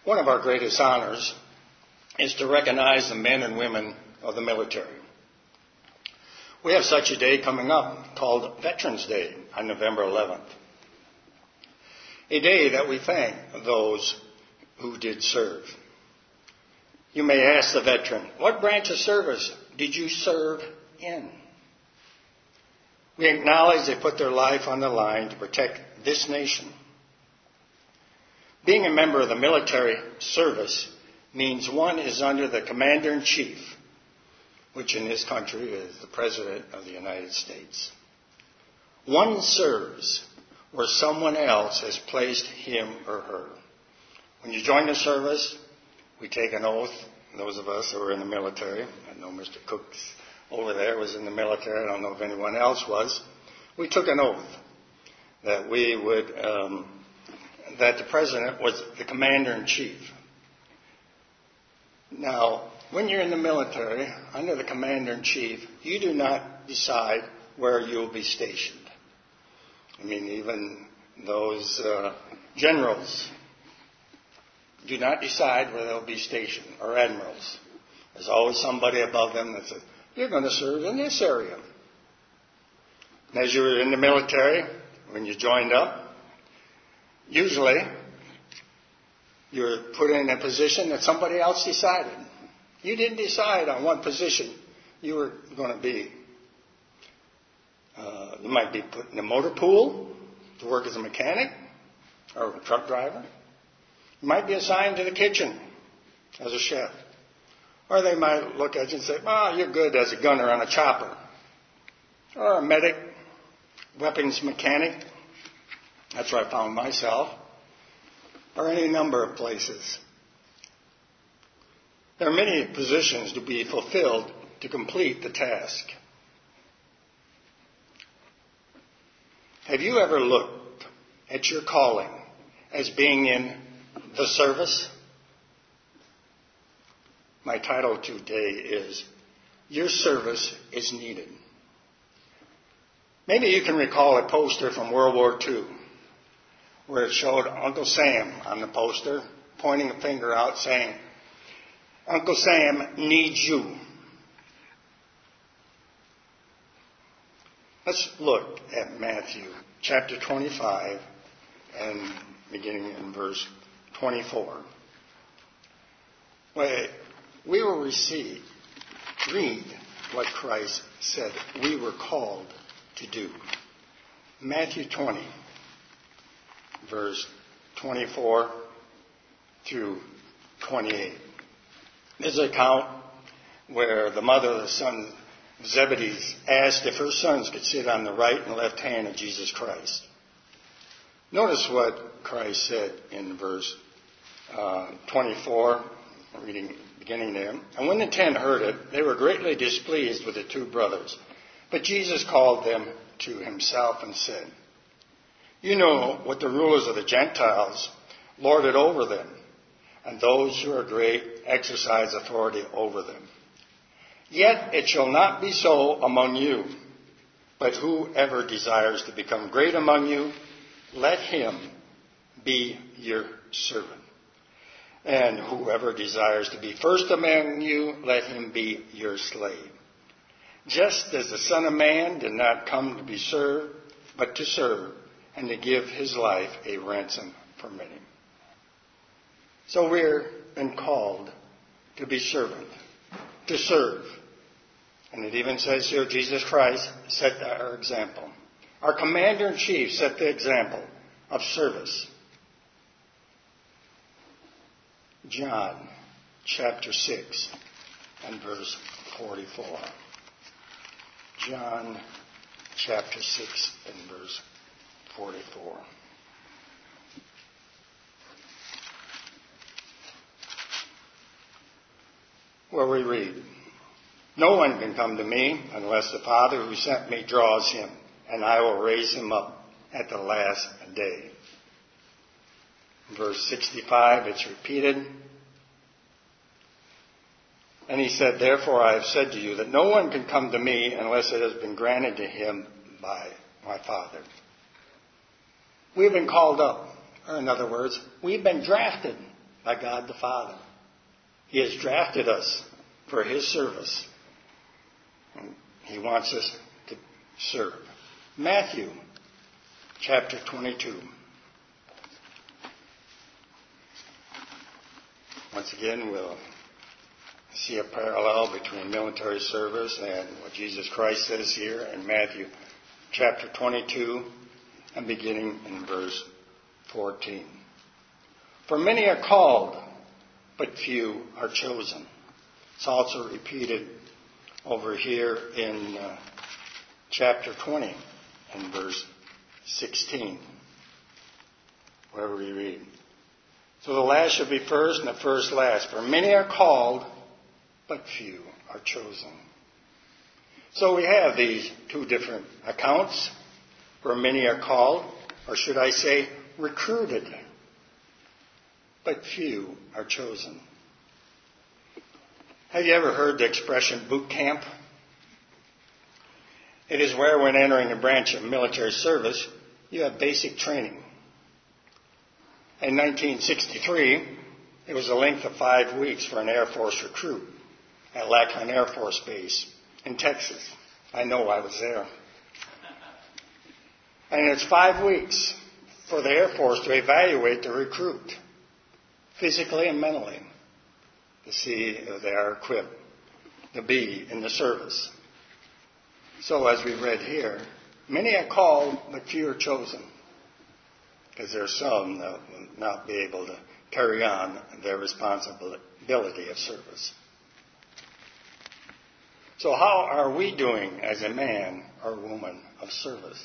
One of our greatest honors is to recognize the men and women of the military. We have such a day coming up called Veterans Day on November 11th. A day that we thank those who did serve. You may ask the veteran, what branch of service did you serve in? We acknowledge they put their life on the line to protect this nation. Being a member of the military service means one is under the commander-in-chief, which in this country is the President of the United States. One serves where someone else has placed him or her. When you join the service, we take an oath. Those of us who are in the military, I know Mr. Cook over there was in the military. I don't know if anyone else was. We took an oath that we would, that the president was the commander-in-chief. Now, when you're in the military, under the commander-in-chief, you do not decide where you'll be stationed. I mean, even those generals do not decide where they'll be stationed, or admirals. There's always somebody above them that says, you're going to serve in this area. And as you were in the military, when you joined up, usually you're put in a position that somebody else decided. You didn't decide on what position you were going to be. You might be put in a motor pool to work as a mechanic or a truck driver. You might be assigned to the kitchen as a chef. Or they might look at you and say, oh, you're good as a gunner on a chopper. Or a medic, weapons mechanic. That's where I found myself. Or any number of places. There are many positions to be fulfilled to complete the task. Have you ever looked at your calling as being in the service? My title today is, Your Service is Needed. Maybe you can recall a poster from World War II where it showed Uncle Sam on the poster pointing a finger out saying, Uncle Sam needs you. Let's look at Matthew chapter 25 and beginning in verse 24. Where we will read what Christ said we were called to do. Matthew 20, verse 24 through 28. This is an account where the mother of the son Zebedee asked if her sons could sit on the right and left hand of Jesus Christ. Notice what Christ said in verse 24, reading beginning there. And when the 10 heard it, they were greatly displeased with the two brothers. But Jesus called them to himself and said, You know what the rulers of the Gentiles lord it over them, and those who are great exercise authority over them. Yet it shall not be so among you, but whoever desires to become great among you, let him be your servant. And whoever desires to be first among you, let him be your slave. Just as the Son of Man did not come to be served, but to serve, and to give his life a ransom for many. So we're been called to be servant, to serve. And it even says here, Jesus Christ set our example. Our commander-in-chief set the example of service. John chapter 6 and verse 44. John chapter 6 and verse 44. Where we read, No one can come to me unless the Father who sent me draws him, and I will raise him up at the last day. Verse 65, it's repeated. And he said, Therefore I have said to you that no one can come to me unless it has been granted to him by my Father. We've been called up. Or in other words, we've been drafted by God the Father. He has drafted us for His service. And He wants us to serve. Matthew chapter 22. Once again, we'll see a parallel between military service and what Jesus Christ says here in Matthew chapter 22 and beginning in verse 14. For many are called, but few are chosen. It's also repeated over here in chapter 20 and verse 16, where we read, so the last shall be first and the first last. For many are called, but few are chosen. So we have these two different accounts, where many are called, or should I say recruited, but few are chosen. Have you ever heard the expression boot camp? It is where, when entering a branch of military service, you have basic training. In 1963, it was a length of 5 weeks for an Air Force recruit at Lackland Air Force Base in Texas. I know, I was there. And it's 5 weeks for the Air Force to evaluate the recruit, physically and mentally, to see if they are equipped to be in the service. So as we read here, many are called, but few are chosen, because there are some that will not be able to carry on their responsibility of service. So how are we doing as a man or woman of service?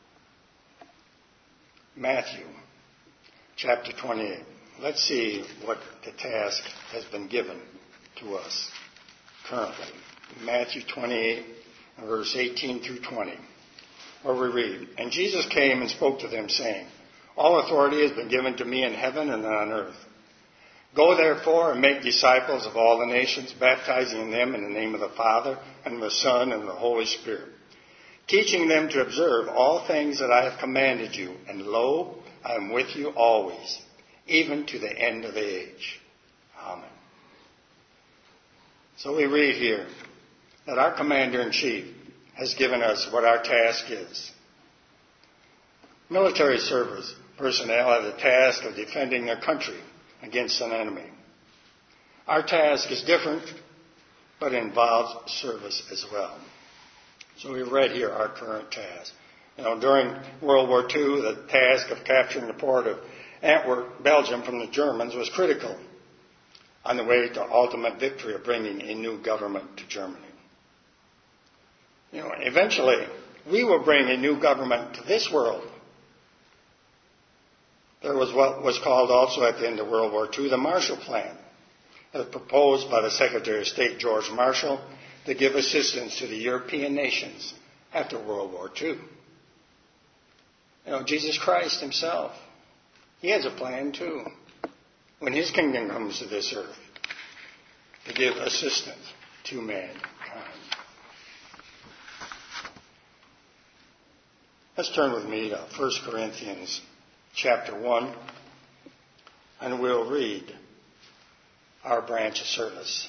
Matthew chapter 28. Let's see what the task has been given to us currently. Matthew 28, verse 18 through 20, where we read, and Jesus came and spoke to them, saying, all authority has been given to me in heaven and on earth. Go therefore and make disciples of all the nations, baptizing them in the name of the Father and the Son and the Holy Spirit, teaching them to observe all things that I have commanded you. And lo, I am with you always, even to the end of the age. Amen. So we read here that our Commander-in-Chief has given us what our task is. Military service personnel have the task of defending their country against an enemy. Our task is different, but involves service as well. So we read here our current task. During World War II, the task of capturing the port of Antwerp, Belgium, from the Germans was critical on the way to ultimate victory of bringing a new government to Germany. Eventually, we will bring a new government to this world. There was what was called also at the end of World War II the Marshall Plan, proposed by the Secretary of State George Marshall to give assistance to the European nations after World War II. Jesus Christ himself, he has a plan too, when his kingdom comes to this earth, to give assistance to mankind. Let's turn with me to 1 Corinthians chapter 1, and we'll read our branch of service.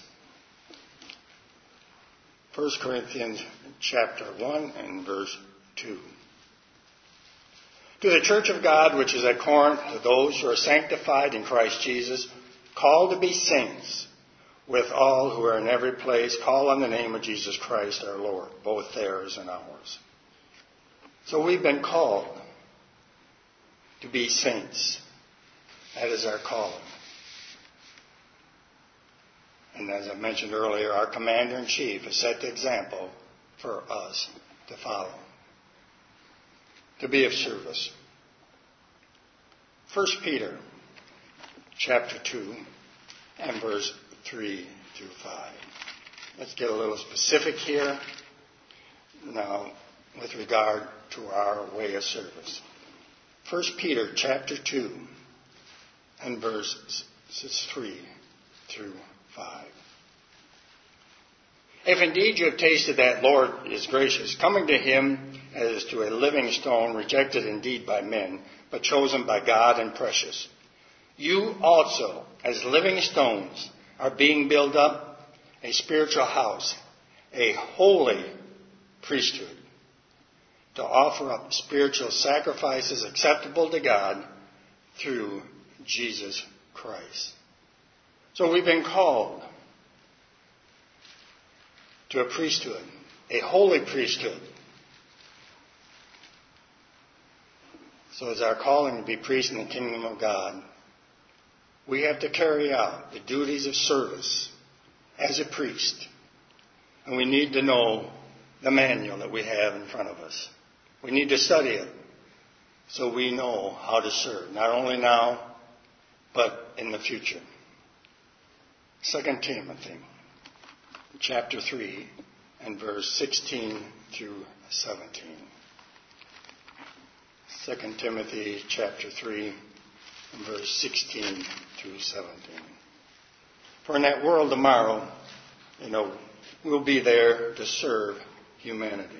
1 Corinthians chapter 1 and verse 2. To the church of God which is at Corinth, to those who are sanctified in Christ Jesus, called to be saints, with all who are in every place, call on the name of Jesus Christ our Lord, both theirs and ours. So we've been called to be saints. That is our calling. And as I mentioned earlier, our Commander-in-Chief has set the example for us to follow, to be of service. 1 Peter chapter 2 and verse 3 through 5. Let's get a little specific here now with regard to our way of service. 1 Peter chapter 2 and verses 3 through 5. If indeed you have tasted that Lord is gracious, coming to him as to a living stone, rejected indeed by men, but chosen by God and precious. You also, as living stones, are being built up a spiritual house, a holy priesthood, to offer up spiritual sacrifices acceptable to God through Jesus Christ. So we've been called to a priesthood, a holy priesthood. So it's our calling to be priests in the kingdom of God. We have to carry out the duties of service as a priest. And we need to know the manual that we have in front of us. We need to study it so we know how to serve, not only now, but in the future. 2 Timothy chapter 3 and verse 16 through 17. 2 Timothy chapter 3 and verse 16 through 17. For in that world tomorrow, we'll be there to serve humanity.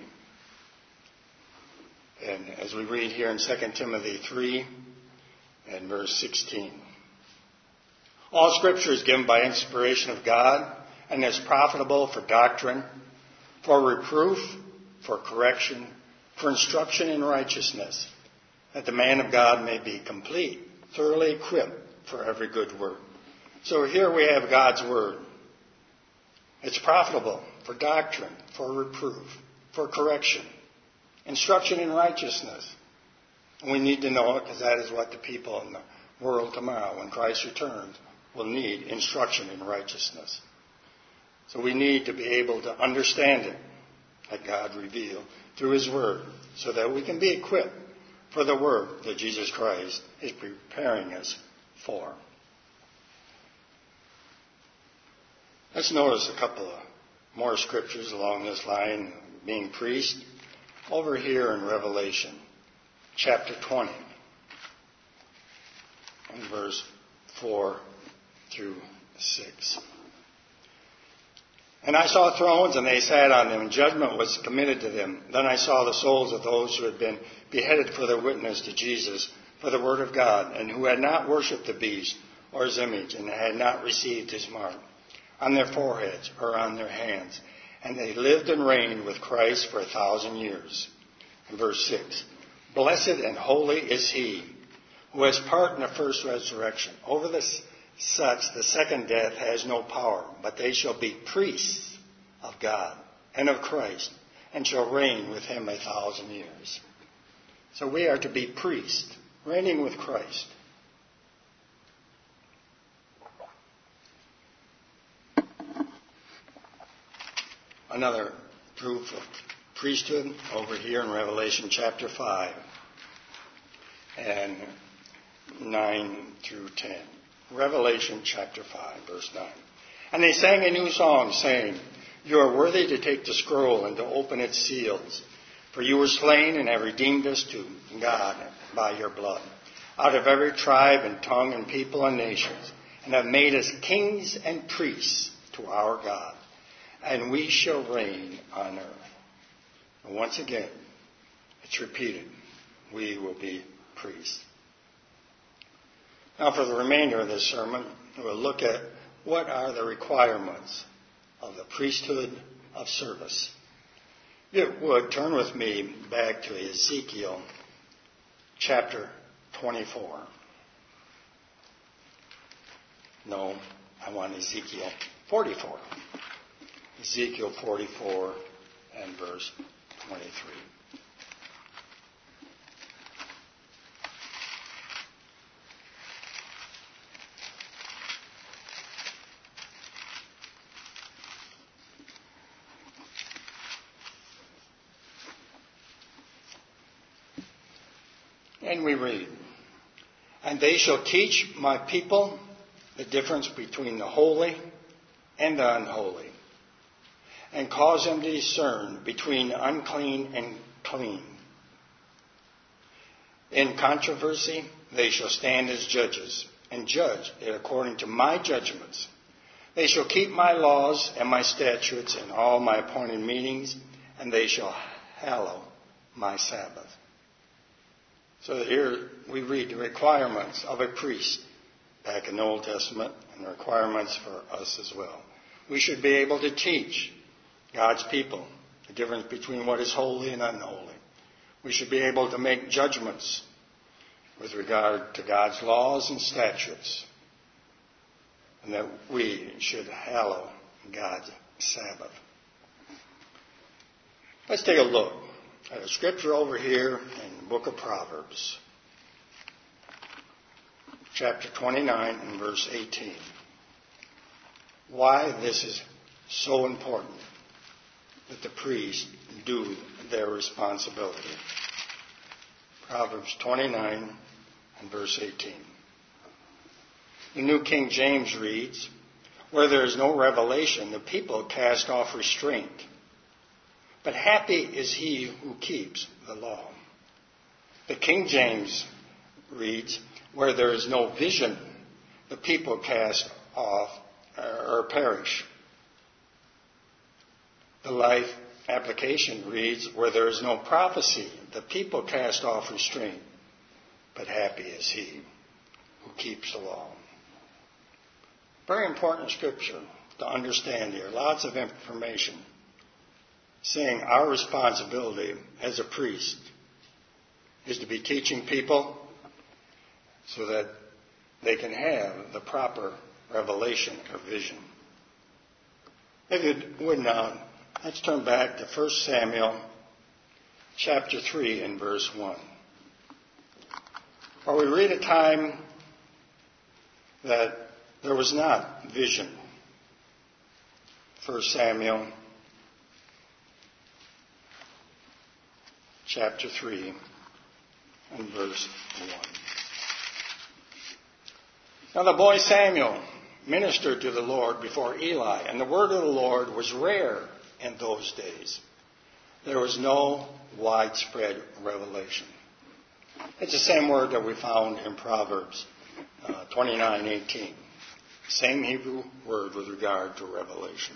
And as we read here in 2 Timothy 3 and verse 16. All Scripture is given by inspiration of God and is profitable for doctrine, for reproof, for correction, for instruction in righteousness, that the man of God may be complete, thoroughly equipped for every good work. So here we have God's Word. It's profitable for doctrine, for reproof, for correction, instruction in righteousness. And we need to know it because that is what the people in the world tomorrow, when Christ returns, will need instruction in righteousness. So we need to be able to understand it, that God revealed through His Word, so that we can be equipped for the work that Jesus Christ is preparing us for. Let's notice a couple of more scriptures along this line, being priest, over here in Revelation chapter 20, and verse 4 through 6. And I saw thrones, and they sat on them, and judgment was committed to them. Then I saw the souls of those who had been beheaded for their witness to Jesus, for the word of God, and who had not worshipped the beast or his image, and had not received his mark on their foreheads or on their hands. And they lived and reigned with Christ for 1,000 years. And verse 6, blessed and holy is he who has part in the first resurrection. Over such the second death has no power, but they shall be priests of God and of Christ, and shall reign with him 1,000 years. So we are to be priests, reigning with Christ. Another proof of priesthood over here in Revelation chapter 5 and 9 through 10. Revelation chapter 5, verse 9. And they sang a new song, saying, you are worthy to take the scroll and to open its seals, for you were slain and have redeemed us to God by your blood, out of every tribe and tongue and people and nations, and have made us kings and priests to our God, and we shall reign on earth. And once again, it's repeated, we will be priests. Now, for the remainder of this sermon, we'll look at what are the requirements of the priesthood of service. If you would, turn with me back to Ezekiel chapter 24. No, I want Ezekiel 44. Ezekiel 44 and verse 23. And we read, and they shall teach my people the difference between the holy and the unholy, and cause them to discern between unclean and clean. In controversy, they shall stand as judges, and judge it according to my judgments. They shall keep my laws and my statutes in all my appointed meetings, and they shall hallow my Sabbath. So here we read the requirements of a priest back in the Old Testament, and requirements for us as well. We should be able to teach God's people the difference between what is holy and unholy. We should be able to make judgments with regard to God's laws and statutes, and that we should hallow God's Sabbath. Let's take a look at a scripture over here in the book of Proverbs, chapter 29 and verse 18. Why this is so important that the priests do their responsibility. Proverbs 29 and verse 18. The New King James reads, "Where there is no revelation, the people cast off restraint. But happy is he who keeps the law." The King James reads, "Where there is no vision, the people cast off or perish." The Life Application reads, "Where there is no prophecy, the people cast off restraint. But happy is he who keeps the law." Very important scripture to understand here. Lots of information saying our responsibility as a priest is to be teaching people so that they can have the proper revelation or vision. If you would now, let's turn back to 1 Samuel chapter 3 and verse 1. Where we read a time that there was not vision. 1 Samuel chapter 3 and verse 1. "Now the boy Samuel ministered to the Lord before Eli, and the word of the Lord was rare in those days. There was no widespread revelation." It's the same word that we found in Proverbs 29:18. Same Hebrew word with regard to revelation.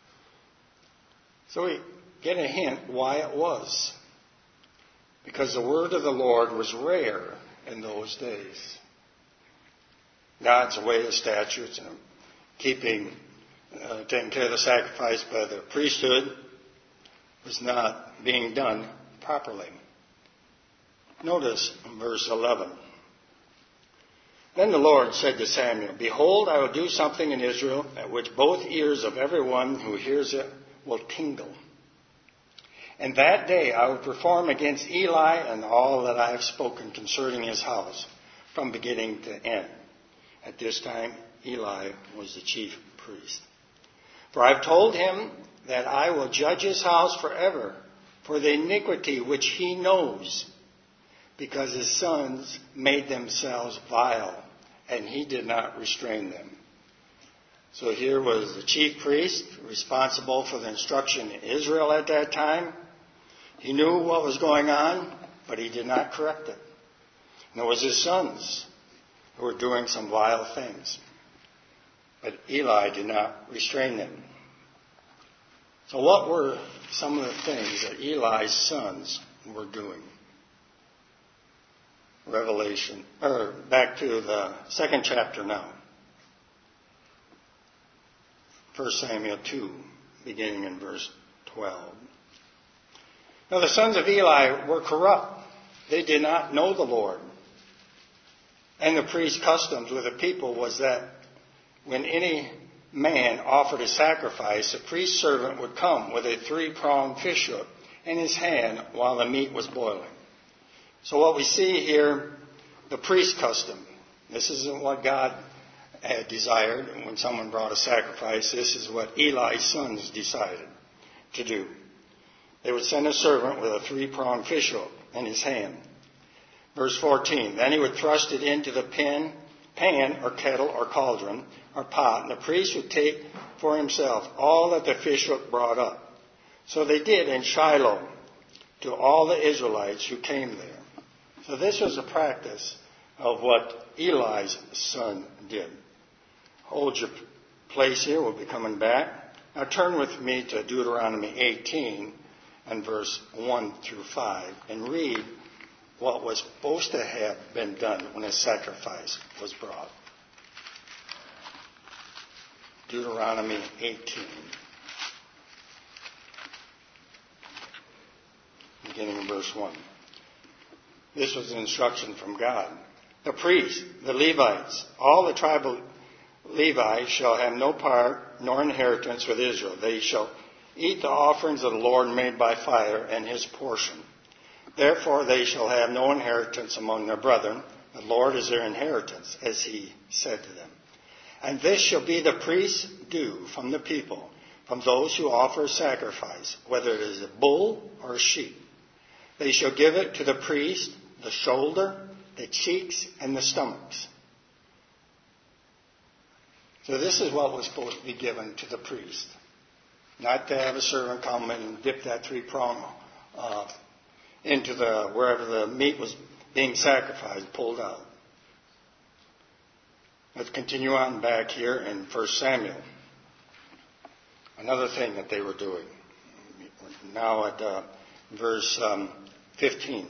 So we get a hint why it was. Because the word of the Lord was rare in those days. God's way of statutes and taking care of the sacrifice by the priesthood was not being done properly. Notice verse 11. "Then the Lord said to Samuel, Behold, I will do something in Israel at which both ears of everyone who hears it will tingle. And that day I will perform against Eli and all that I have spoken concerning his house, from beginning to end." At this time, Eli was the chief priest. "For I have told him that I will judge his house forever for the iniquity which he knows, because his sons made themselves vile, and he did not restrain them." So here was the chief priest responsible for the instruction in Israel at that time. He knew what was going on, but he did not correct it. And it was his sons who were doing some vile things. But Eli did not restrain them. So what were some of the things that Eli's sons were doing? Back to the second chapter now. 1 Samuel 2, beginning in verse 12. "Now the sons of Eli were corrupt. They did not know the Lord. And the priest's customs with the people was that when any man offered a sacrifice, the priest's servant would come with a 3-pronged fish hook in his hand while the meat was boiling." So what we see here, the priest custom. This isn't what God had desired when someone brought a sacrifice. This is what Eli's sons decided to do. They would send a servant with a 3-pronged fish hook in his hand. Verse 14, "Then he would thrust it into the pan or kettle or cauldron or pot, and the priest would take for himself all that the fish hook brought up. So they did in Shiloh to all the Israelites who came there." So this was a practice of what Eli's son did. Hold your place here. We'll be coming back. Now turn with me to Deuteronomy 18 and verse 1 through 5 and read what was supposed to have been done when a sacrifice was brought. Deuteronomy 18. Beginning in verse 1. This was an instruction from God. The priests, the Levites, all the tribe of Levi shall have no part nor inheritance with Israel. They shall eat the offerings of the Lord made by fire and his portion. Therefore they shall have no inheritance among their brethren. The Lord is their inheritance, as he said to them. And this shall be the priest's due from the people, from those who offer sacrifice, whether it is a bull or a sheep. They shall give it to the priest, the shoulder, the cheeks, and the stomachs. So this is what was supposed to be given to the priest. Not to have a servant come and dip that three-prong into wherever the meat was being sacrificed, pulled out. Let's continue on back here in 1 Samuel. Another thing that they were doing. Now at verse 15.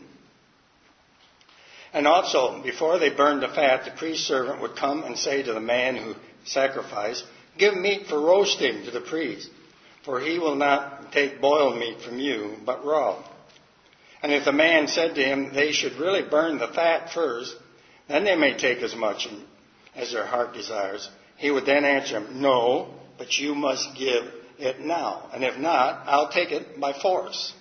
And also, before they burned the fat, the priest's servant would come and say to the man who sacrificed, "Give meat for roasting to the priest, for he will not take boiled meat from you, but raw." And if the man said to him, "They should really burn the fat first, then they may take as much as their heart desires," he would then answer him, "No, but you must give it now, and if not, I'll take it by force."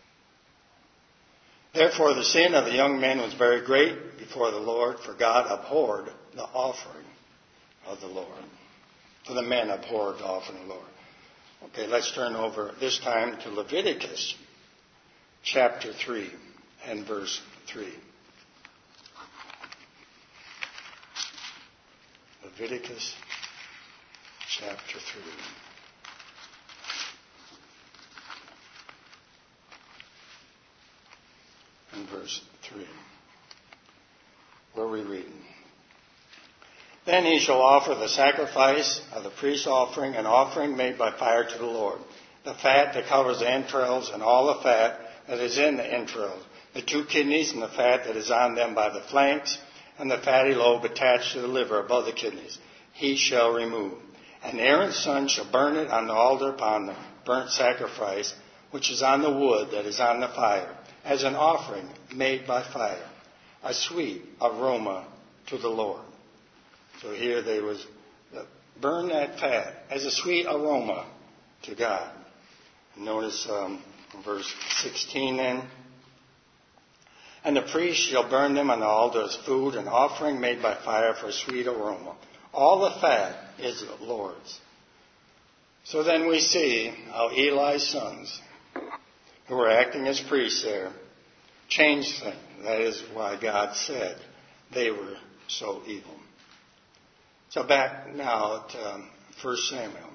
Therefore the sin of the young men was very great before the Lord, for God abhorred the offering of the Lord. For the men abhorred the offering of the Lord. Okay, let's turn over this time to Leviticus chapter 3 and verse 3. Leviticus chapter 3. And verse 3. Where are we reading? Then he shall offer the sacrifice of the peace offering, an offering made by fire to the Lord. The fat that covers the entrails and all the fat that is in the entrails, the 2 kidneys and the fat that is on them by the flanks, and the fatty lobe attached to the liver above the kidneys, he shall remove. And Aaron's son shall burn it on the altar upon the burnt sacrifice, which is on the wood that is on the fire, as an offering made by fire, a sweet aroma to the Lord. So here they was burn that fat as a sweet aroma to God. Notice verse 16 then. And the priest shall burn them on the altar as food, an offering made by fire for a sweet aroma. All the fat is the Lord's. So then we see how Eli's sons, who were acting as priests there, changed things. That is why God said they were so evil. So back now to 1 Samuel.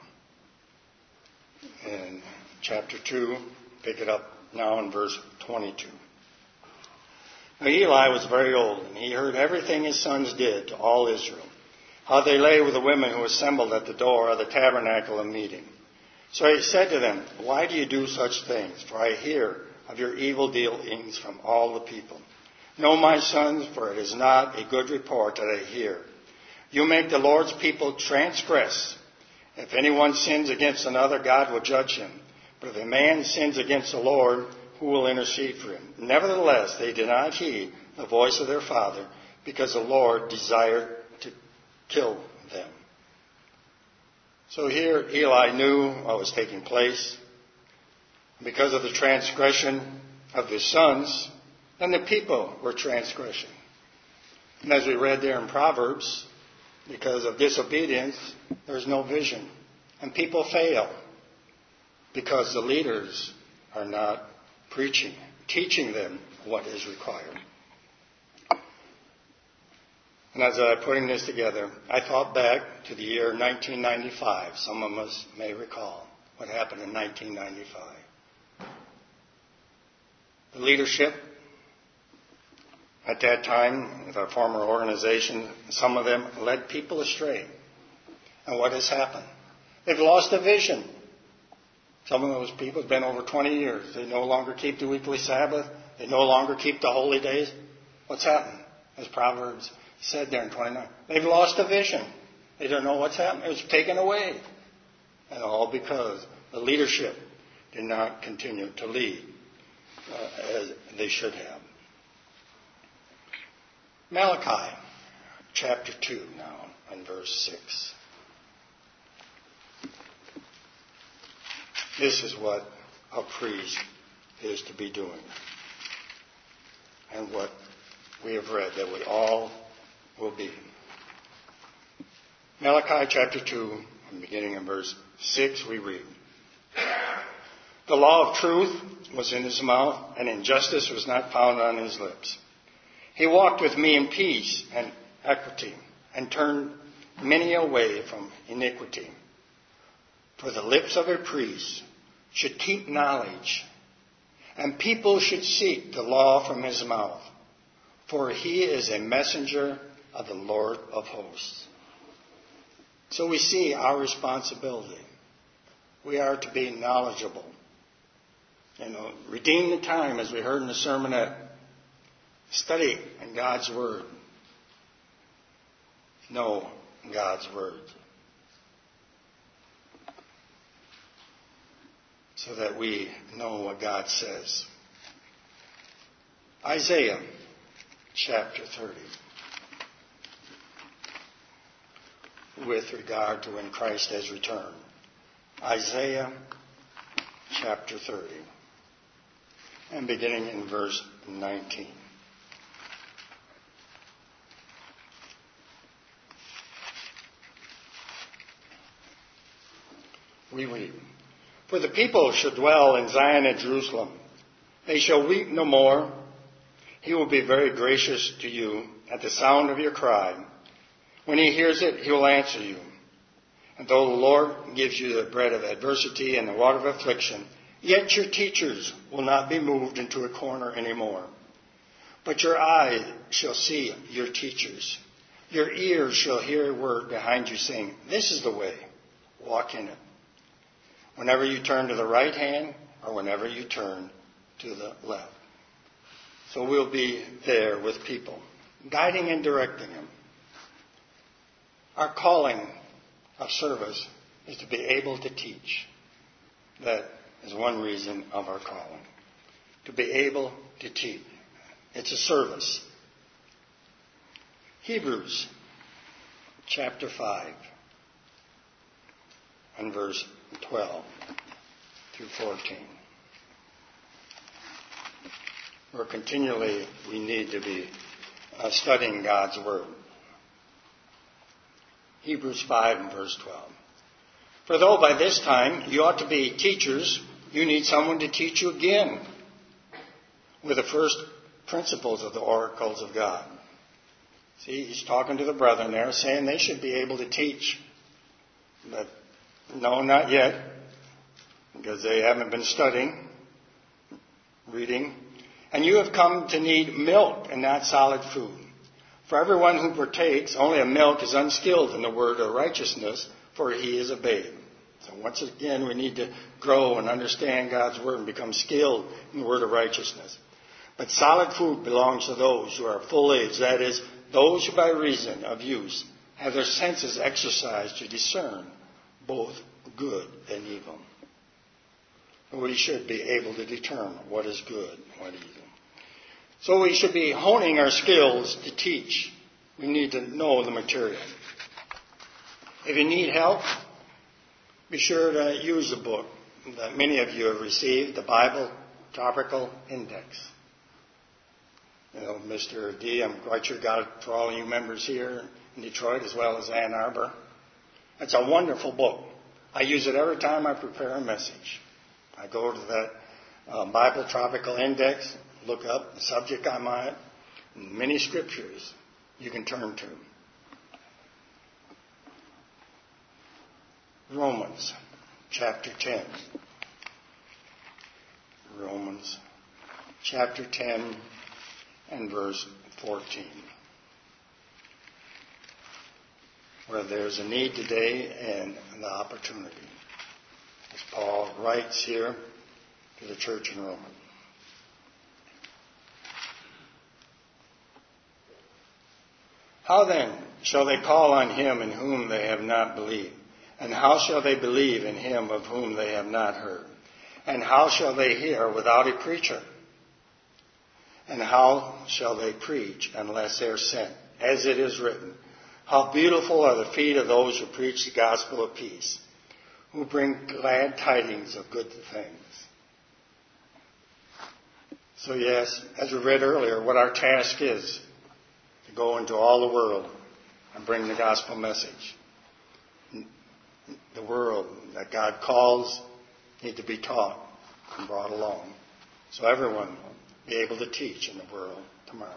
In chapter 2, pick it up now in verse 22. Now Eli was very old, and he heard everything his sons did to all Israel, how they lay with the women who assembled at the door of the tabernacle of meeting. So he said to them, "Why do you do such things? For I hear of your evil dealings from all the people. No, my sons, for it is not a good report that I hear. You make the Lord's people transgress. If anyone sins against another, God will judge him. But if a man sins against the Lord, who will intercede for him? Nevertheless, they did not heed the voice of their father, because the Lord desired to kill them." So here Eli knew what was taking place. Because of the transgression of his sons, and the people were transgressing. And as we read there in Proverbs, because of disobedience, there's no vision. And people fail because the leaders are not preaching, teaching them what is required. And as I'm putting this together, I thought back to the year 1995. Some of us may recall what happened in 1995. The leadership at that time, with our former organization, some of them led people astray. And what has happened? They've lost a vision. Some of those people have been over 20 years. They no longer keep the weekly Sabbath. They no longer keep the holy days. What's happened? As Proverbs said there in 29. They've lost a vision. They don't know what's happening. It was taken away. And all because the leadership did not continue to lead as they should have. Malachi chapter 2 now and verse 6. This is what a priest is to be doing. And what we have read that we all will be. Malachi chapter 2, beginning in verse 6, we read, "The law of truth was in his mouth, and injustice was not found on his lips. He walked with me in peace and equity, and turned many away from iniquity. For the lips of a priest should keep knowledge, and people should seek the law from his mouth. For he is a messenger of the Lord of hosts." So we see our responsibility. We are to be knowledgeable. Redeem the time, as we heard in the sermonette. Study in God's Word. Know God's Word. So that we know what God says. Isaiah chapter 30. With regard to when Christ has returned. Isaiah chapter 30. And beginning in verse 19. We read, "For the people shall dwell in Zion and Jerusalem. They shall weep no more. He will be very gracious to you at the sound of your cry. When he hears it, he will answer you. And though the Lord gives you the bread of adversity and the water of affliction, yet your teachers will not be moved into a corner anymore. But your eyes shall see your teachers. Your ears shall hear a word behind you saying, 'This is the way, walk in it.' Whenever you turn to the right hand or whenever you turn to the left." So we'll be there with people, guiding and directing them. Our calling of service is to be able to teach. That is one reason of our calling. To be able to teach. It's a service. Hebrews chapter 5 and verse 12 through 14. Where continually we need to be studying God's Word. Hebrews 5 and verse 12. "For though by this time you ought to be teachers, you need someone to teach you again with the first principles of the oracles of God." See, he's talking to the brethren there, saying they should be able to teach. But no, not yet, because they haven't been studying, reading. "And you have come to need milk and not solid food. For everyone who partakes only of milk is unskilled in the word of righteousness, for he is a babe." So once again, we need to grow and understand God's word and become skilled in the word of righteousness. "But solid food belongs to those who are full age, that is, those who by reason of use have their senses exercised to discern both good and evil." We should be able to determine what is good and what is evil. So we should be honing our skills to teach. We need to know the material. If you need help, be sure to use the book that many of you have received, the Bible Topical Index. Mr. D, I'm quite sure got it for all you members here in Detroit as well as Ann Arbor. It's a wonderful book. I use it every time I prepare a message. I go to that Bible Topical Index, look up the subject I'm on, and many scriptures you can turn to. Romans chapter 10. Romans chapter 10 and verse 14. Where there's a need today and the opportunity. As Paul writes here to the church in Rome. "How then shall they call on him in whom they have not believed? And how shall they believe in him of whom they have not heard? And how shall they hear without a preacher? And how shall they preach unless they are sent? As it is written, how beautiful are the feet of those who preach the gospel of peace, who bring glad tidings of good things. So yes, as we read earlier, what our task is to go into all the world and bring the gospel message. The world that God calls need to be taught and brought along, so everyone will be able to teach in the world tomorrow.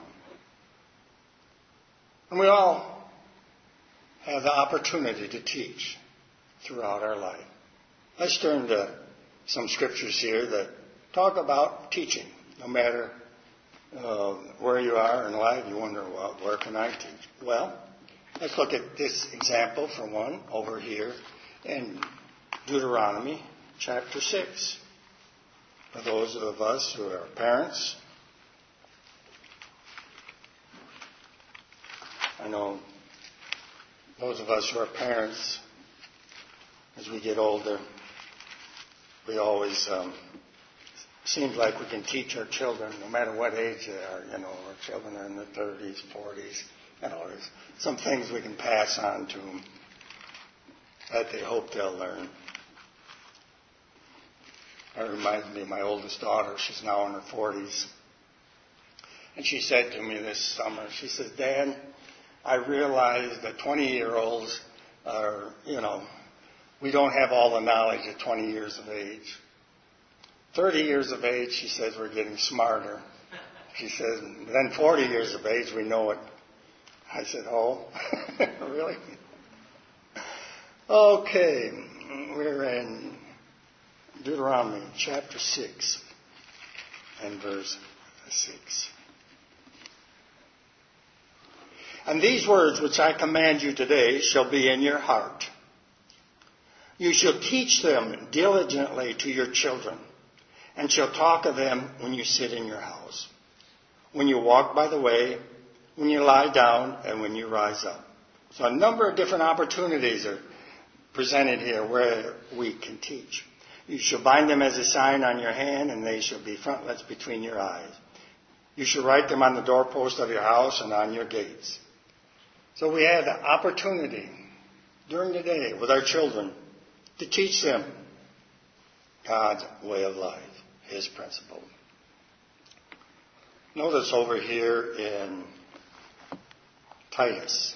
And we all have the opportunity to teach throughout our life. Let's turn to some scriptures here that talk about teaching. No matter where you are in life, you wonder, well, where can I teach? Well, let's look at this example for one over here in Deuteronomy chapter 6. For those of us who are parents, I know those of us who are parents, as we get older, we always seems like we can teach our children, no matter what age they are. Our children are in their 30s, 40s. There's some things we can pass on to them that they hope they'll learn. That reminds me of my oldest daughter. She's now in her 40s. And she said to me this summer, she says, Dad, I realize that 20-year-olds are, we don't have all the knowledge at 20 years of age. 30 years of age, she says, we're getting smarter. She says, then 40 years of age, we know it. I said, oh, really? Okay, we're in Deuteronomy chapter 6 and verse 6. And these words which I command you today shall be in your heart. You shall teach them diligently to your children, and shall talk of them when you sit in your house, when you walk by the way, when you lie down, and when you rise up. So a number of different opportunities are presented here where we can teach. You shall bind them as a sign on your hand, and they shall be frontlets between your eyes. You shall write them on the doorpost of your house and on your gates. So we have the opportunity during the day with our children to teach them God's way of life, His principle. Notice over here in Titus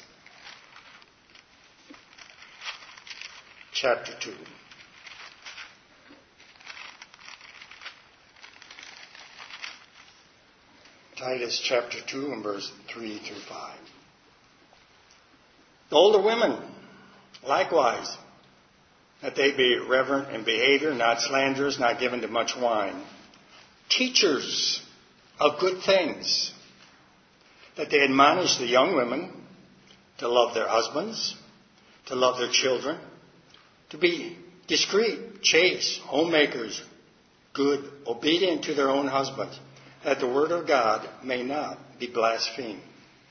chapter 2. Titus chapter 2 and verse 3 through 5. The older women, likewise, that they be reverent in behavior, not slanderers, not given to much wine, teachers of good things, that they admonish the young women to love their husbands, to love their children, to be discreet, chaste, homemakers, good, obedient to their own husbands, that the word of God may not be blasphemed.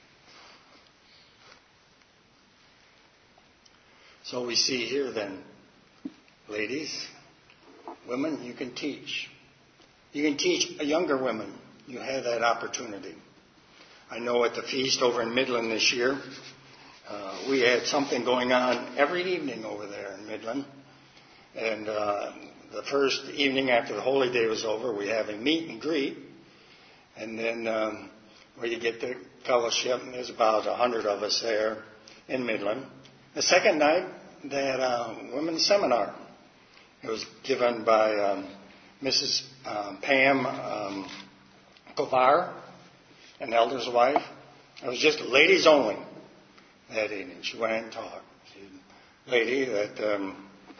So we see here then, ladies, women, you can teach. You can teach younger women. You have that opportunity. I know at the feast over in Midland this year, we had something going on every evening over there in Midland. And the first evening after the Holy Day was over, we have a meet and greet. And then where you get the fellowship, and there's about 100 of us there in Midland. The second night, they had a women's seminar. It was given by Mrs. Pam Kovar, an elder's wife. It was just ladies only that evening. She went and talked. She's a lady that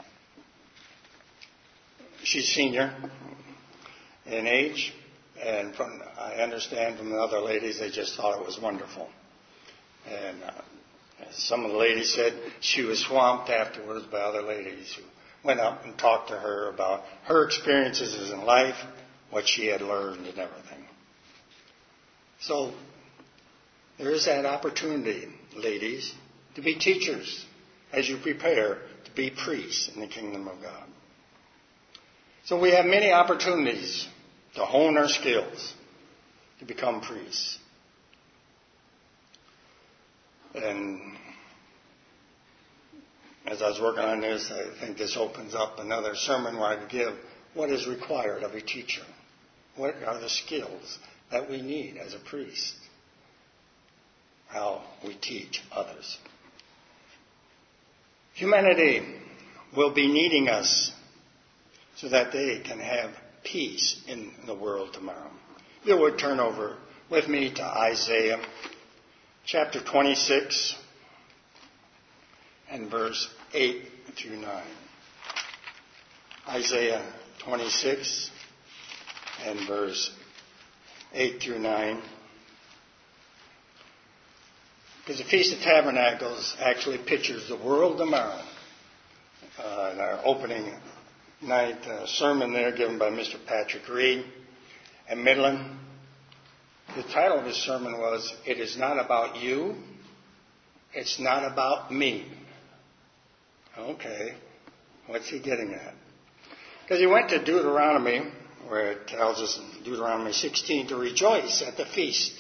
she's senior in age, and from I understand from the other ladies, they just thought it was wonderful. And some of the ladies said she was swamped afterwards by other ladies who went up and talked to her about her experiences in life, what she had learned and everything. So there is that opportunity, ladies, to be teachers as you prepare to be priests in the kingdom of God. So we have many opportunities to hone our skills to become priests. And as I was working on this, I think this opens up another sermon where I could give what is required of a teacher. What are the skills that we need as a priest? How we teach others. Humanity will be needing us so that they can have peace in the world tomorrow. You would turn over with me to Isaiah chapter 26 and verse 8 through 9. Isaiah 26 and verse 8 through 9. Because the Feast of Tabernacles actually pictures the world tomorrow. In our opening night sermon there given by Mr. Patrick Reed at Midland, the title of his sermon was, "It is not about you, it's not about me." Okay, what's he getting at? Because he went to Deuteronomy, where it tells us in Deuteronomy 16 to rejoice at the feast.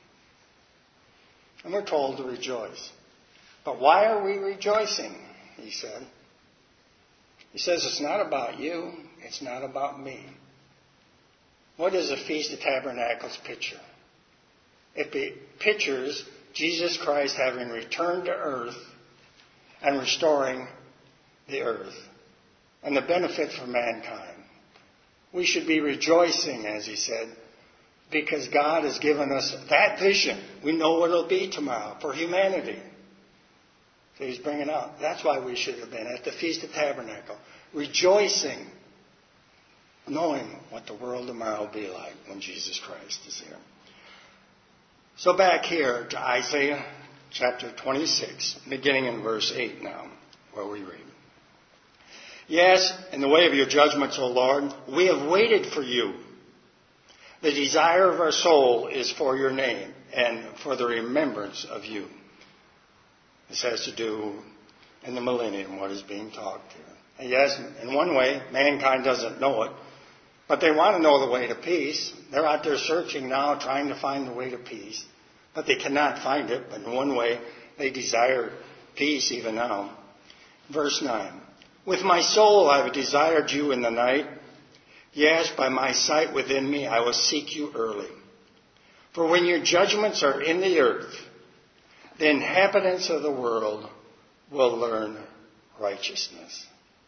And we're told to rejoice. But why are we rejoicing? He said. He says it's not about you, it's not about me. What does the Feast of Tabernacles picture? It pictures Jesus Christ having returned to earth and restoring the earth and the benefit for mankind. We should be rejoicing, as he said, because God has given us that vision. We know what it'll be tomorrow for humanity. So he's bringing up. That's why we should have been at the Feast of Tabernacle, rejoicing, knowing what the world tomorrow will be like when Jesus Christ is here. So back here to Isaiah chapter 26, beginning in verse 8 now, where we read. Yes, in the way of your judgments, O Lord, we have waited for you. The desire of our soul is for your name and for the remembrance of you. This has to do in the millennium, what is being talked here. And yes, in one way, mankind doesn't know it, but they want to know the way to peace. They're out there searching now, trying to find the way to peace, but they cannot find it. But in one way, they desire peace even now. Verse 9. With my soul I have desired you in the night. Yes, by my sight within me I will seek you early. For when your judgments are in the earth, the inhabitants of the world will learn righteousness.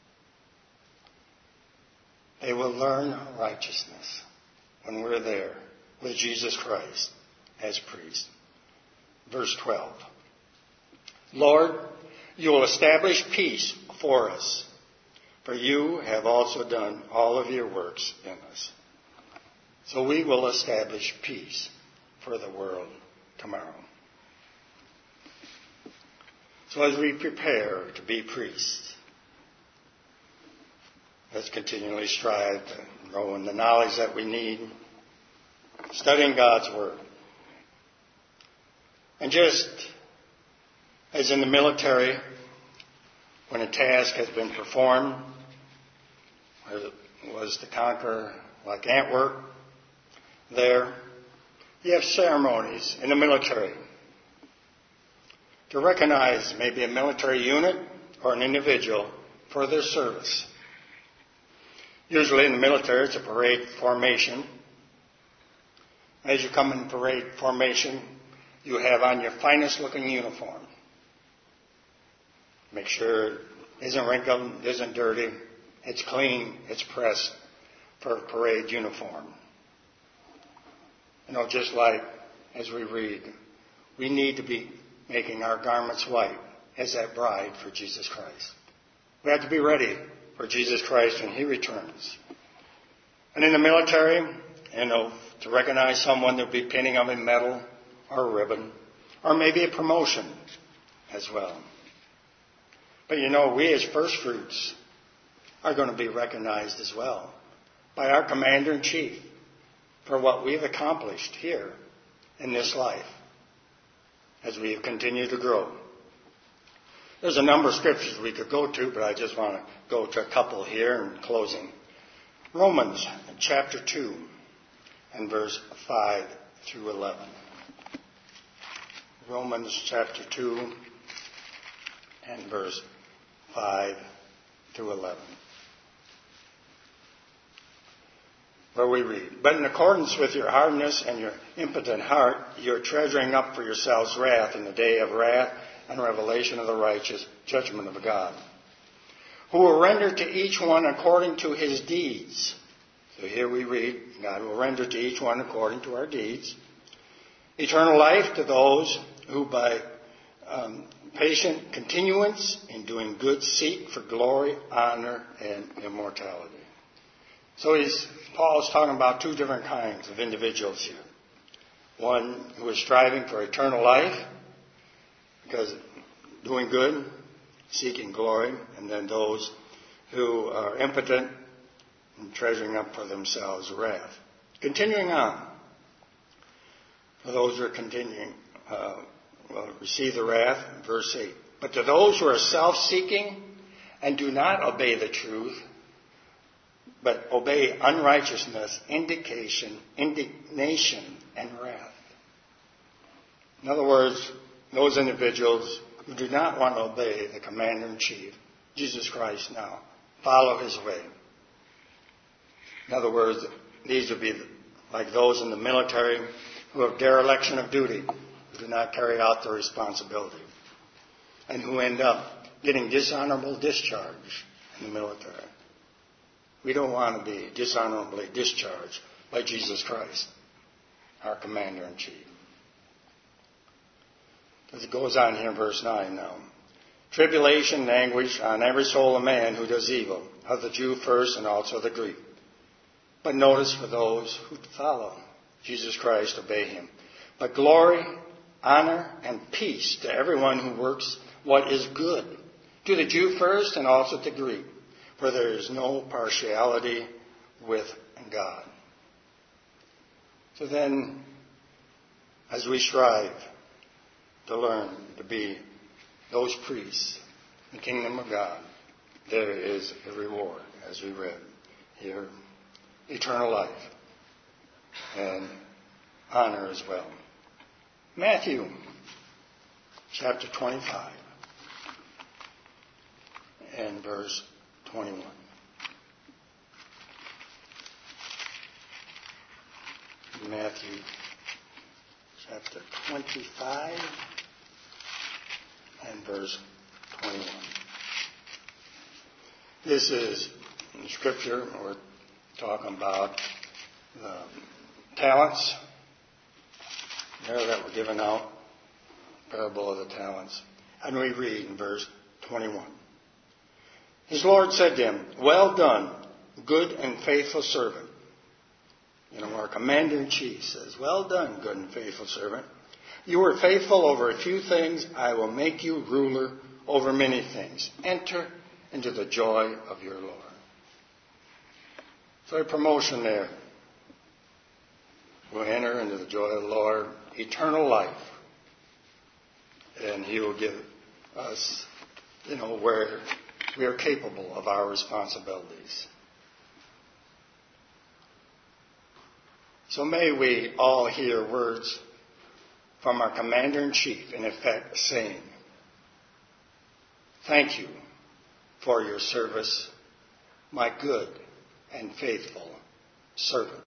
They will learn righteousness when we're there with Jesus Christ as priest. Verse 12. Lord, you will establish peace for us, for you have also done all of your works in us. So we will establish peace for the world tomorrow. So as we prepare to be priests, let's continually strive to grow in the knowledge that we need, studying God's Word. And just as in the military, when a task has been performed, whether it was to conquer like Antwerp, there, you have ceremonies in the military to recognize maybe a military unit or an individual for their service. Usually in the military, it's a parade formation. As you come in parade formation, you have on your finest looking uniform. Make sure it isn't wrinkled, isn't dirty, it's clean, it's pressed for a parade uniform. You know, just like as we read, we need to be making our garments white as that bride for Jesus Christ. We have to be ready for Jesus Christ when He returns. And in the military, you know, to recognize someone, there'll be pinning of a medal or a ribbon, or maybe a promotion as well. But you know, we as first fruits are going to be recognized as well by our Commander-in-Chief for what we've accomplished here in this life as we have continued to grow There's a number of scriptures we could go to, but I just want to go to a couple here in closing. Romans chapter 2 and verse 5 through 11. Romans chapter 2 and verse 5 through 11. Where we read, "But in accordance with your hardness and your impotent heart, you're treasuring up for yourselves wrath in the day of wrath and revelation of the righteous judgment of God, who will render to each one according to his deeds." So here we read, God will render to each one according to our deeds. "Eternal life to those who by patient continuance in doing good seek for glory, honor, and immortality." So Paul's talking about two different kinds of individuals here. One who is striving for eternal life, because doing good, seeking glory, and then those who are impotent and treasuring up for themselves wrath. Continuing on, for those who are continuing, will receive the wrath, verse 8. "But to those who are self-seeking and do not obey the truth, but obey unrighteousness, indignation, and wrath." In other words, those individuals who do not want to obey the Commander-in-Chief, Jesus Christ now, follow his way. In other words, these would be like those in the military who have dereliction of duty, who do not carry out their responsibility, and who end up getting dishonorable discharge in the military. We don't want to be dishonorably discharged by Jesus Christ, our Commander-in-Chief. As it goes on here in verse 9 now. "Tribulation and anguish on every soul of man who does evil, of the Jew first and also the Greek. But notice for those who follow Jesus Christ, obey him. But glory, honor, and peace to everyone who works what is good, to the Jew first and also to Greek. For there is no partiality with God." So then, as we strive to learn to be those priests in the kingdom of God, there is a reward, as we read here, eternal life and honor as well. Matthew chapter 25 and verse 21. Matthew chapter 25 and verse 21. This is in Scripture. We're talking about the talents there that were given out, parable of the talents. And we read in verse 21. "His Lord said to him, 'Well done, good and faithful servant.'" Our Commander-in-Chief says, "Well done, good and faithful servant. You were faithful over a few things. I will make you ruler over many things. Enter into the joy of your Lord." So a promotion there. We'll enter into the joy of the Lord, eternal life. And he will give us, where we are capable of our responsibilities. So may we all hear words from our Commander-in-Chief, in effect saying, "Thank you for your service, my good and faithful servant."